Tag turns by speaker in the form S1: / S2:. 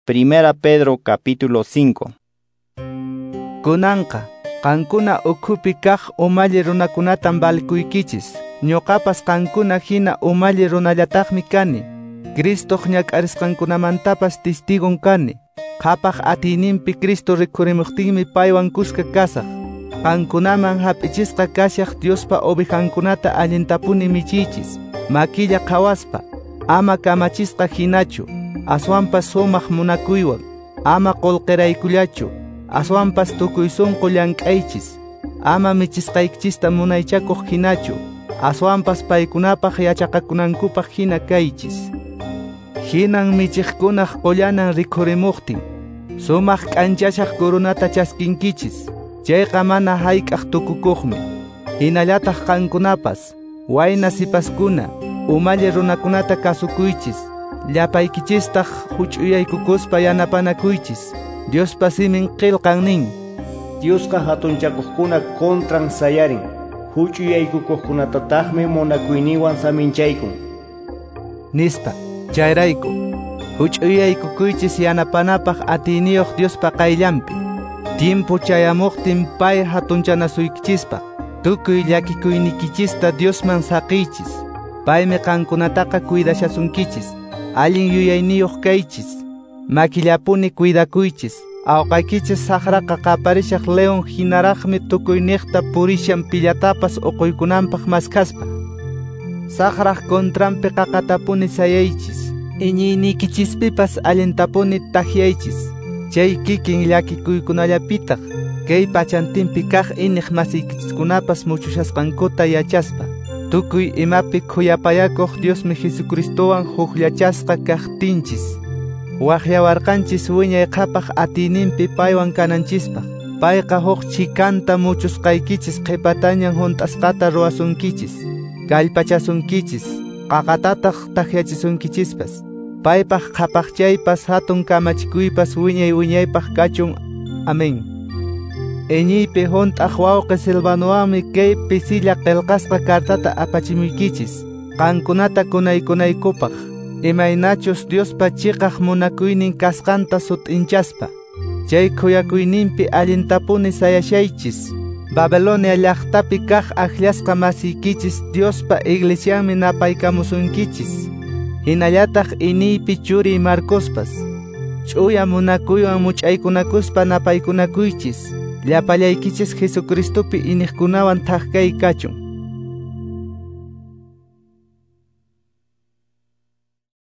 S1: Primera Pedro capítulo 5.
S2: Kunanqa, qankuna ukhupi kaq umalli runakunatan valkuykichis. Ñuqapas qankuna hina umalli runallataqmi kani. Cristoq ñak'arisqankunamantapas testigon kani. Qhapaq atiyninpi Cristo rikhurimuqtinmi paywan kuska kasaq. Qankunaman hap'ichisqa kashaq Diospa ovejankunata allintapuni michichis. Makilla qhawaspa, ama kamachisqa hinachu. Aswanpas sumaq munakuywan, ama qolqiraykullachu. Aswanpas tukuy sunqu llank'aychis. Ama michisqaykichista munaychakuq hinachu. Aswanpas paykunapaq yachaqakunankupaq hina kaychis. Hinan michiqkunaq qollanan rikhurimuqtin, sumaq k'anchashaq kurunata chaskinkichis. Chayqa mana hayk'aq tukukuqmi. Hinallataq qankunapas, wayna sipaskuna, umalli runakunata kasukuychis. Llapaykichistaj huch'uyaykukuspa yanapanakuychis. Diospa simin qillqan nin:
S3: Diosqa hatunchakuqkuna kontran sayarin. Huch'uyaykukuqkunatataqmi munakuyninwan saminchaykun.
S2: Nispa, chayrayku, huch'uyaykukuychis yanapanapaq atiyniyuq Diospa qayllanpi. Tiempo chayamuqtin pay hatunchanasuykichispaq. Tukuy llakikuynikichista Diosman saqiychis. Paymi qankunataqa cuidashasunkichis. Allin yuyayniyuq kaychis. Makillapuni cuidakuychis. Awqaykichis saqraqa qaparishaq leon hinaraqmi tukuy niqta purishan pillatapas uquykunanpaq maskaspa. Saqraq kontranpi qaqatapuni sayaychis. Iñiynikichispipas allintapuni tahyaychis. Chay kikin llakikuykunallapitaq kay pachantinpi kaq iniq masiykichiskunapas muchushasqankuta yachaspa. Tukuy imapi khuyapayakuq Diosmi Jesucristowan hukllachasqa kaqtinchis. Waqyawarqanchis wiñay qhapaq atiyninpi paywan kananchispaq. Payqa huk chikanta muchusqaykichis qhipatañan hunt'asqata ruwasunkichis. Kallpachasunkichis, qaqatataq tahyachisunkichispas. Paypaq qhapaqchaypas hatun kamachikuypas wiñaypaq kachun. Amén. Eñiypi hunt'aq wawqi Silvanuwanmi kay pisilla qillqasqa kartata apachimuykichis. Qankunata kunaykunaykupaq. Imaynachus Diospa chiqaq munakuynin kasqanta sut'inchaspa. Chay khuyakuyninpi allintapuni sayashaychis. Babilonia llaqtapi kaq akllasqa masiykichis Diospa iglesianmi napaykamusunkichis. Hinallataq iniypi churiy Marcospas. Ch'uya munakuywan much'aykunakuspa napaykunakuychis. Llapallaykichis Jesucristopi iniqkunawan thaqkay kachun.